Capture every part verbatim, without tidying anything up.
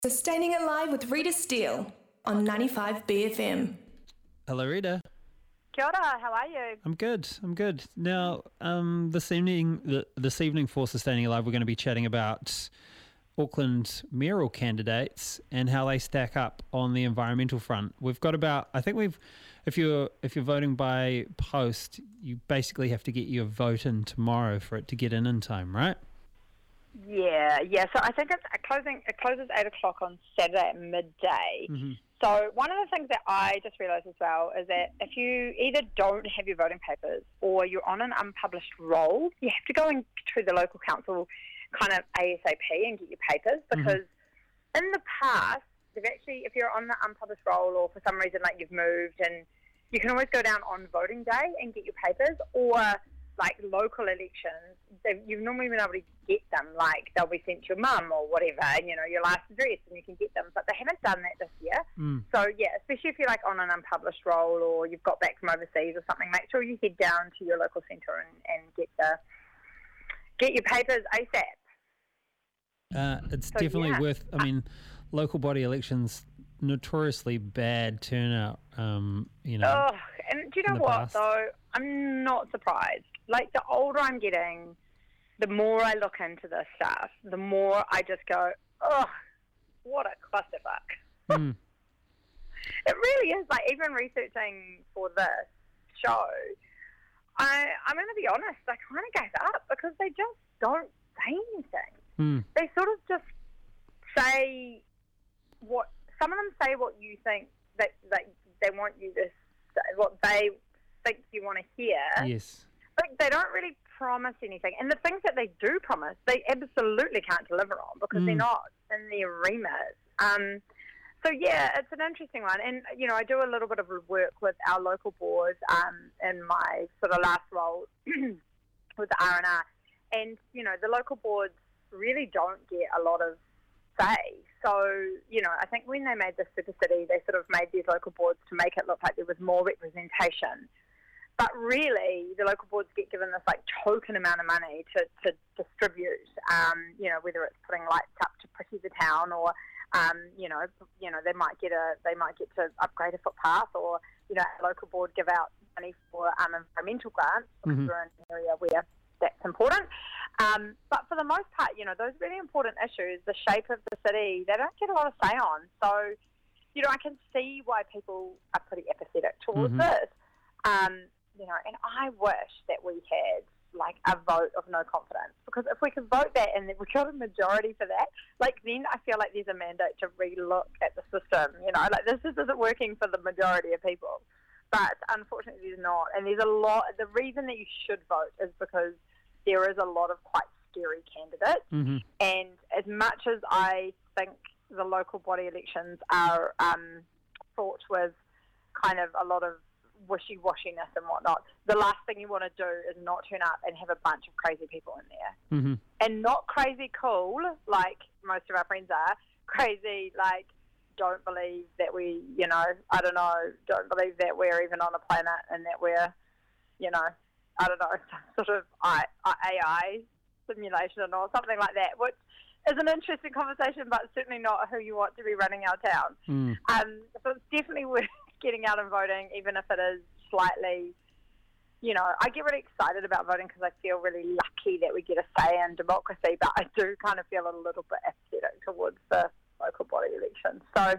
Sustaining It Live with Rita Steele on ninety-five B F M. Hello, Rita. Kia ora, how are you? I'm good. I'm good. Now, um, this evening, th- this evening for Sustaining It Live, we're going to be chatting about Auckland mayoral candidates and how they stack up on the environmental front. We've got about, I think we've, if you're if you're voting by post, you basically have to get your vote in tomorrow for it to get in in time, right? Yeah, yeah. So I think it's uh, closing. It closes eight o'clock on Saturday at midday. Mm-hmm. So one of the things that I just realised as well is that if you either don't have your voting papers or you're on an unpublished roll, you have to go into the local council kind of ASAP and get your papers, because mm-hmm. in the past, they've actually, if you're on the unpublished roll or for some reason like you've moved, and you can always go down on voting day and get your papers, or like local elections, you've normally been able to get them, like they'll be sent to your mum or whatever, and you know, your last address, and you can get them, but they haven't done that this year. Mm. So yeah, especially if you're like on an unpublished roll or you've got back from overseas or something, make sure you head down to your local centre and, and get the get your papers ASAP. Uh, it's so, definitely yeah. worth, I mean, local body elections, notoriously bad turnout, um, you know. Oh, and do you know what, past. though? I'm not surprised. Like, the older I'm getting, the more I look into this stuff, the more I just go, oh, what a clusterfuck. Mm. It really is. Like, even researching for this show, I, I'm going to be honest, I kind of gave up because they just don't say anything. Mm. They sort of just say what, some of them say what you think that, that they want you to say, what they think you want to hear. Yes. But they don't really promise anything. And the things that they do promise, they absolutely can't deliver on because mm. they're not in their remit. Um, so, yeah, it's an interesting one. And, you know, I do a little bit of work with our local board um, in my sort of last role with the R and R. And, you know, the local boards really don't get a lot of say. So, you know, I think when they made the Super City, they sort of made these local boards to make it look like there was more representation. But really, the local boards get given this, like, token amount of money to, to distribute, um, you know, whether it's putting lights up to pretty the town or, um, you know, you know, they might get a, they might get to upgrade a footpath, or, you know, a local board give out money for um, environmental grants, because mm-hmm. we're in an area where that's important. Um, but for the most part, you know, those really important issues, the shape of the city, they don't get a lot of say on. So, you know, I can see why people are pretty apathetic towards mm-hmm. this. Um, you know, and I wish that we had, like, a vote of no confidence. Because if we could vote that and we got a majority for that, like, then I feel like there's a mandate to re-look at the system. You know, like, this just isn't working for the majority of people. But unfortunately, there's not. And there's a lot, the reason that you should vote is because there is a lot of quite scary candidates. Mm-hmm. And as much as I think the local body elections are um, fraught with kind of a lot of wishy-washiness and whatnot, the last thing you want to do is not turn up and have a bunch of crazy people in there. Mm-hmm. And not crazy cool, like most of our friends are. Crazy, like, don't believe that we, you know, I don't know, don't believe that we're even on a planet and that we're, you know, I don't know, some sort of A I simulation or something like that, which is an interesting conversation, but certainly not who you want to be running our town. Mm. Um, so it's definitely worth getting out and voting, even if it is slightly, you know, I get really excited about voting because I feel really lucky that we get a say in democracy, but I do kind of feel a little bit apathetic towards the local body elections. So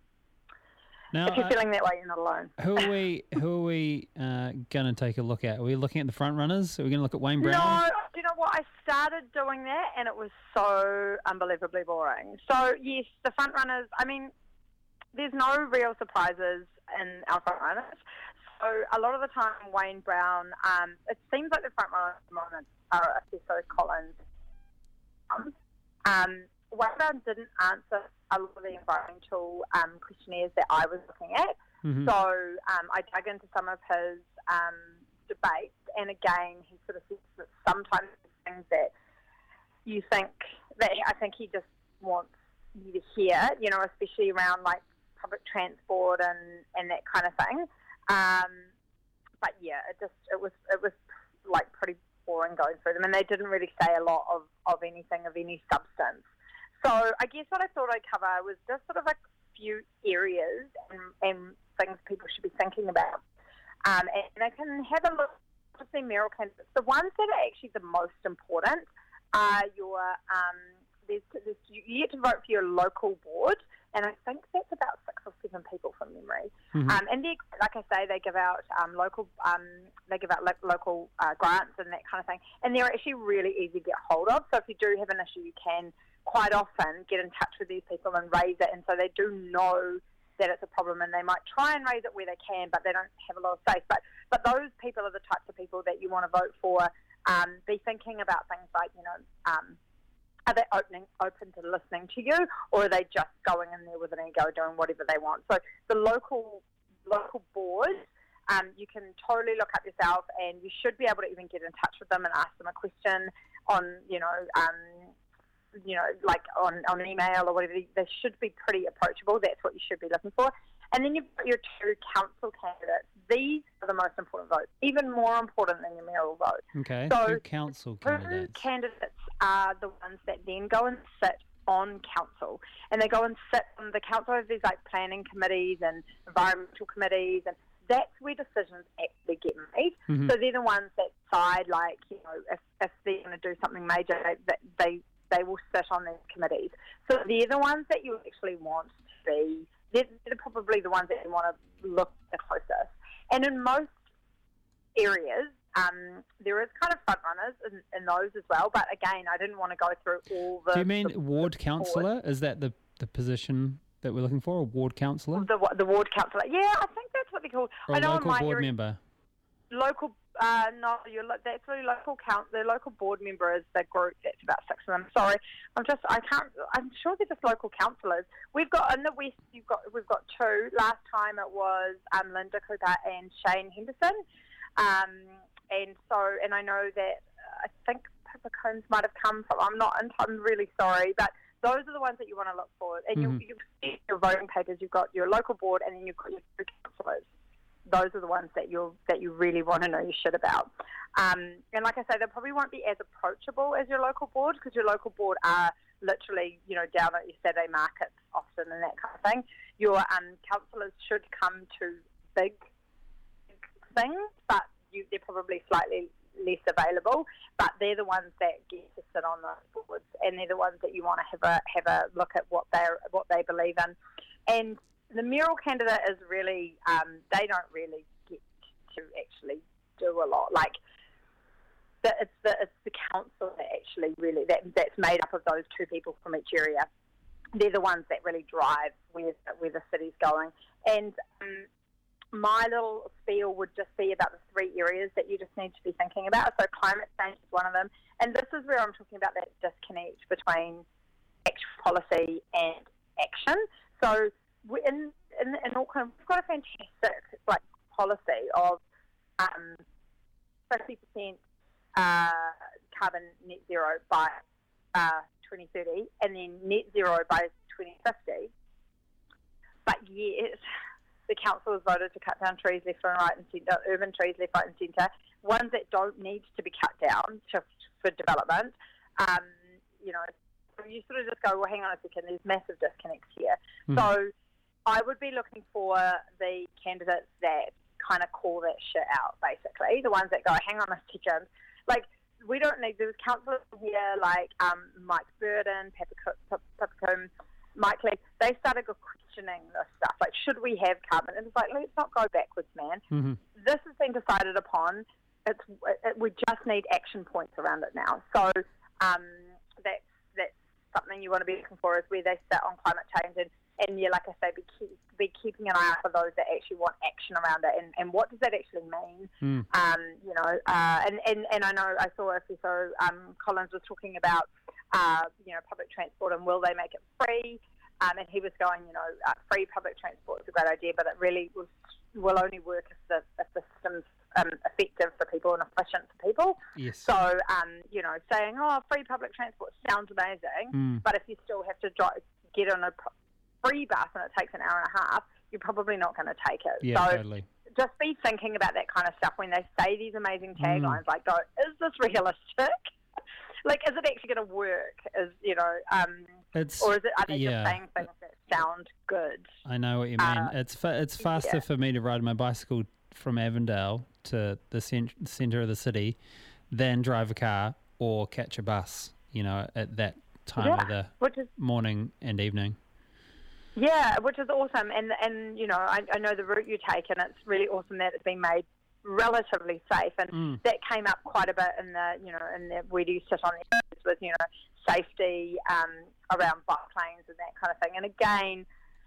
now, if you're uh, feeling that way, you're not alone. Who are we? Who are we uh, going to take a look at? Are we looking at the front runners? Are we going to look at Wayne Brown? No, you know what? I started doing that, and it was so unbelievably boring. So yes, the front runners. I mean, there's no real surprises in our front runners. So a lot of the time, Wayne Brown. Um, it seems like the front runners at the moment are Acesso Collins. Um, um, Wayne Brown didn't answer a lot of the environmental um, questionnaires that I was looking at. Mm-hmm. So um, I dug into some of his um, debates, and again, he sort of says that sometimes things that you think, that I think he just wants you to hear, you know, especially around like public transport and, and that kind of thing. Um, but yeah, it just, it was, it was like pretty boring going through them, and they didn't really say a lot of, of anything of any substance. So I guess what I thought I'd cover was just sort of a few areas and, and things people should be thinking about. Um, and I can have a look at the mayoral candidates. The ones that are actually the most important are your, um, there's, there's, you get to vote for your local board, and I think that's about six or seven people from memory. Mm-hmm. Um, and they, like I say, they give out um, local, um, they give out lo- local uh, grants and that kind of thing. And they're actually really easy to get hold of. So if you do have an issue, you can quite often get in touch with these people and raise it. And so they do know that it's a problem, and they might try and raise it where they can, but they don't have a lot of space. But but those people are the types of people that you want to vote for. Um, be thinking about things like, you know, um, are they opening, open to listening to you, or are they just going in there with an ego doing whatever they want? So the local local board, um, you can totally look up yourself, and you should be able to even get in touch with them and ask them a question on, you know, um, you know, like on, on email or whatever. They should be pretty approachable. That's what you should be looking for. And then you've got your two council candidates. These are the most important votes, even more important than your mayoral vote. Okay, so two council candidates. Two candidates are the ones that then go and sit on council. And they go and sit on the council. There's like planning committees and environmental committees, and that's where decisions actually get made. Mm-hmm. So they're the ones that decide, like, you know, if, if they're going to do something major, they, they they will sit on these committees. So they're the ones that you actually want to be, they're, they're probably the ones that you want to look the closest. And in most areas, um, there is kind of front runners in, in those as well. But again, I didn't want to go through all the... Do you mean the ward councillor? Is that the, the position that we're looking for, a ward councillor? The, the ward councillor. Yeah, I think that's what they call... Or I a know local my board area, member? Local... Uh, no, you're, that's the local count. The local board member is the group. That's about six of them. Sorry, I'm just. I can't. I'm sure they're just local councillors. We've got in the west. You've got. We've got two. Last time it was um, Linda Cooper and Shane Henderson. Um, and so, and I know that uh, I think Pippa Combs might have come from. I'm not. I'm really sorry, but those are the ones that you want to look for. And mm-hmm. you, you see your voting papers. You've got your local board, and then you've got your two councillors. Those are the ones that you that you really want to know your shit about. Um, and like I say, they probably won't be as approachable as your local board, because your local board are literally, you know, down at your Saturday markets often and that kind of thing. Your um, councillors should come to big things, but you, they're probably slightly less available. But they're the ones that get to sit on those boards, and they're the ones that you want to have a have a look at what they what they believe in. And the mayoral candidate is really, um, they don't really get to actually do a lot. Like, the, it's the it's the council that actually really, that that's made up of those two people from each area. They're the ones that really drive where, where the city's going. And um, my little spiel would just be about the three areas that you just need to be thinking about. So climate change is one of them. And this is where I'm talking about that disconnect between actual policy and action. So In, in in Auckland, we've got a fantastic like policy of um, fifty percent uh, carbon net zero by uh, twenty thirty, and then net zero by twenty fifty. But yet, the council has voted to cut down trees left and right and centre, urban trees left, right and centre, ones that don't need to be cut down to, for development. Um, you know, you sort of just go, well, hang on a second, there's massive disconnects here. Mm. So I would be looking for the candidates that kind of call that shit out, basically. The ones that go, hang on a second. Like, we don't need, there's councillors here like um, Mike Burden, Peppercombe, Mike Lee. They started questioning this stuff. Like, should we have carbon? And it's like, let's not go backwards, man. Mm-hmm. This has been decided upon. It's it, we just need action points around it now. So um, that's, that's something you want to be looking for, is where they sit on climate change. And And yeah, like I say, be, keep, be keeping an eye out for those that actually want action around it, and, and what does that actually mean? Mm. Um, you know, uh, and, and, and I know I saw a so um, Collins was talking about, uh, you know, public transport and will they make it free? Um, and he was going, you know, uh, free public transport is a great idea, but it really was, will only work if the, if the system's um, effective for people and efficient for people. Yes. So, um, you know, saying, oh, free public transport sounds amazing, mm. but if you still have to drive, get on a free bus and it takes an hour and a half, you're probably not going to take it. Yeah, so totally. Just be thinking about that kind of stuff when they say these amazing taglines, mm. like, go, is this realistic? Like, is it actually going to work? Is, you know, um, It's or is it? Are they yeah. just saying things that sound good? I know what you mean. Uh, it's fa- it's faster yeah. for me to ride my bicycle from Avondale to the cent- centre of the city than drive a car or catch a bus, you know, at that time Yeah, of the which is morning and evening. yeah, which is awesome. And and you know, I, I know the route you take, and it's really awesome that it's been made relatively safe. And Mm. that came up quite a bit in the you know in the where do you sit on the episodes with you know safety um, around bike lanes and that kind of thing. And again.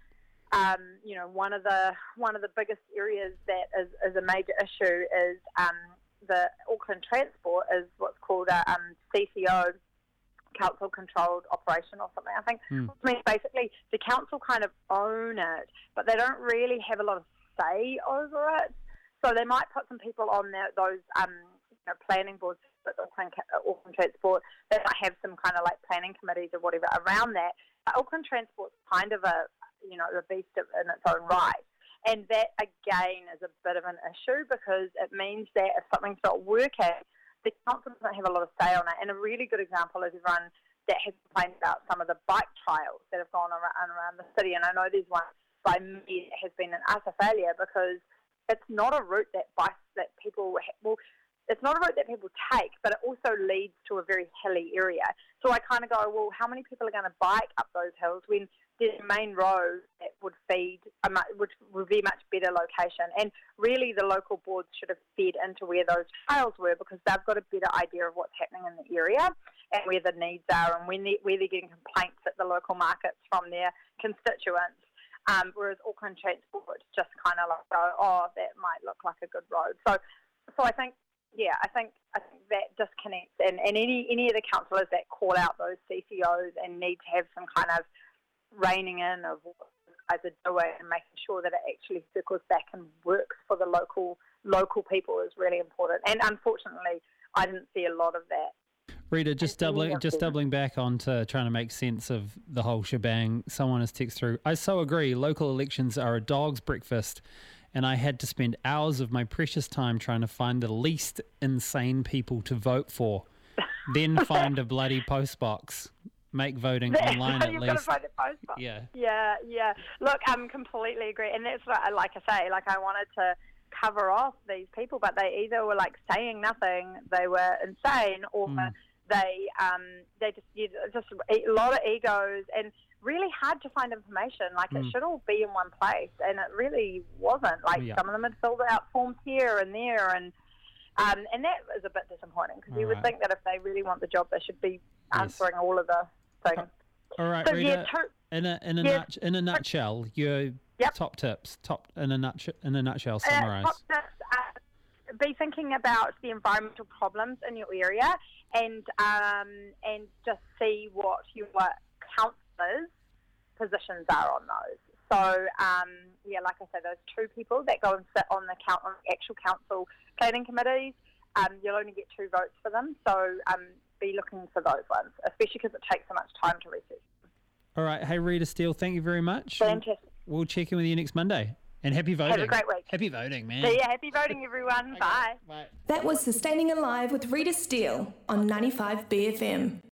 Um, you know, one of the one of the biggest areas that is, is a major issue is um, the Auckland Transport is what's called a um, C C O, council controlled operation or something. I think Mm. which means basically the council kind of own it, but they don't really have a lot of say over it. So they might put some people on their, those um, you know, planning boards, but Auckland, Auckland Transport, they might have some kind of like planning committees or whatever around that. But Auckland Transport's kind of a you know, a beast in its own right. And that, again, is a bit of an issue because it means that if something's not working, the council doesn't have a lot of say on it. And a really good example is everyone that has complained about some of the bike trails that have gone around, around the city. And I know there's one by me that has been an utter failure because it's not a route that bikes that people, well, it's not a route that people take, but it also leads to a very hilly area. So I kind of go, well, how many people are going to bike up those hills when there's a main road that would feed, a mu- which would be a much better location. And really the local boards should have fed into where those trails were because they've got a better idea of what's happening in the area and where the needs are and when they, where they're getting complaints at the local markets from their constituents. Um, whereas Auckland Transport just kind of like go, oh, that might look like a good road. So, so I think, yeah, I think I think that disconnects. And, and any any of the councillors that call out those C C Os and need to have some kind of reining in of what guys are doing and making sure that it actually circles back and works for the local local people is really important. And unfortunately, I didn't see a lot of that. Rita, just And doubling any just of them. doubling back onto trying to make sense of the whole shebang. Someone has texted through. I so agree. Local elections are a dog's breakfast, and I had to spend hours of my precious time trying to find the least insane people to vote for, then find a bloody postbox. Make voting online at You've least. got to find a post box. Yeah. Yeah, yeah. Look, I'm completely agree. And that's what, I- like I say, like I wanted to cover off these people, but they either were like saying nothing, they were insane, or Mm. they um, they just, you, just a lot of egos and really hard to find information. Like Mm. it should all be in one place, and it really wasn't. Like Yeah. some of them had filled out forms here and there, and um, and that was a bit disappointing because you would Alright. think that if they really want the job, they should be Yes. answering all of the things. All right, So Rita. yeah, two, in a in a yeah. nut, in a nutshell, your Yep. top tips, top in a nut in a nutshell, Uh, summarize. top tips, uh, be thinking about the environmental problems in your area and um, and just see what your councillors' positions are on those. So, um, yeah, like I said, those two people that go and sit on the, count, on the actual council planning committees, um, you'll only get two votes for them. So um, be looking for those ones, especially because it takes so much time to research. All right, hey Rita Steele, thank you very much. Fantastic. We'll check in with you next Monday. And happy voting. Have a great week. Happy voting, man. So, yeah, happy voting, everyone. Bye. Bye. That was Sustaining Alive with Rita Steele on ninety-five B F M.